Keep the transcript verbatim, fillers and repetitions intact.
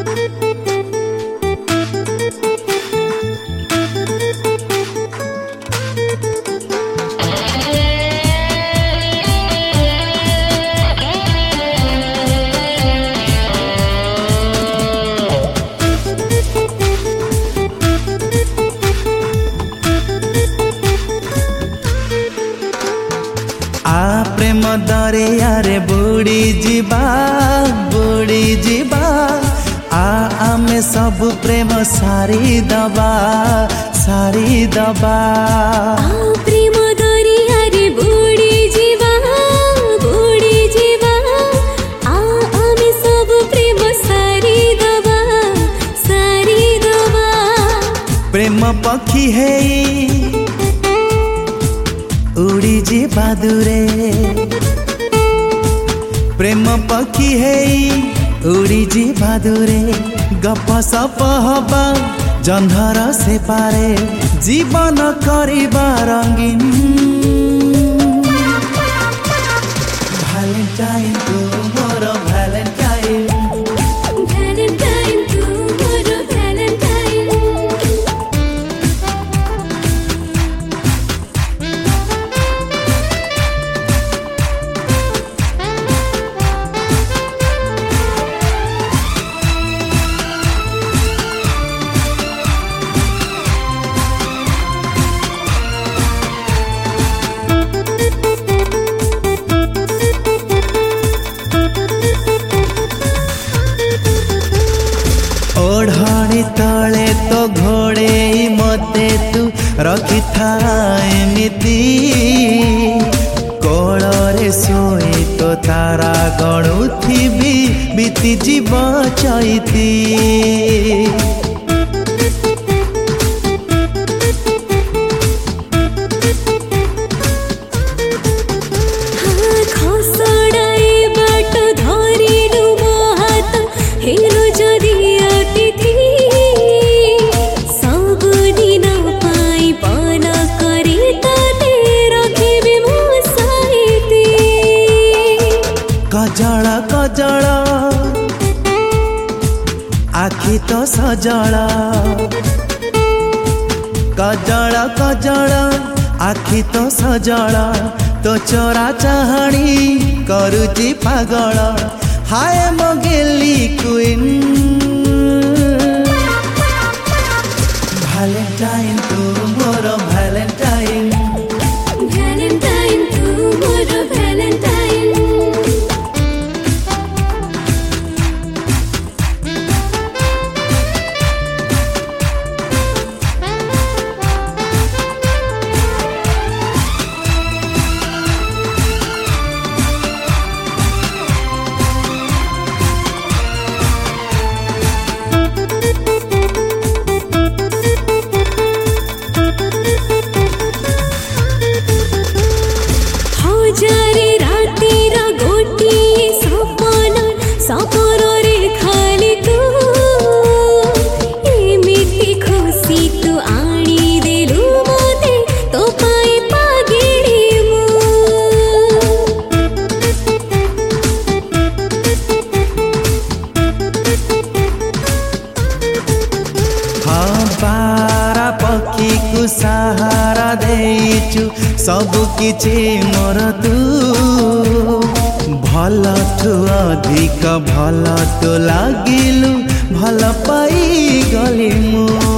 प्रेम दरियारे बुड़ी जीवा बुड़ी जीवा आ आमे सब प्रेम सारी दबा सारी दबा प्रेम दरियारे बुड़ी जीवा बुड़ी जीवा आ आमे सब प्रेम सारी दबा सारी दबा प्रेम पक्षी है उड़ी जीवा दूरे प्रेम पक्षी है उड़ी जीवा दूरे गप सप हबा जंधर से पारे जीवन करिबा रंगीन वैलेंटाइन तू मोर वैलेंटाइन वैलेंटाइन तू मोर वैलेंटाइन ओढ़णी तले तो घोड़े मते तू रखी था एमिति कोଳରେ सोई तो तारा गणुथिबी बीती जीव चैती कजला कजला आखि तो सजला कजला कजला आखि तो सजला तो चोरा चाहणी करुची पागल हाय मगेली क्वीन वैलेंटाइन तू मोर वैलेंटाइन वैलेंटाइन तू मोर वैलेंटाइन जारे रातिर गोटी सपन सपर रे खाली तू एमिति खुशी तू आनी देलु मते तो पाई पागिड़ी मु हाँ पारा पक्षी को सहारा देचु सब किछि मोर तू भल ठु अधिक भल तो लागिलु भल पाई गली मु।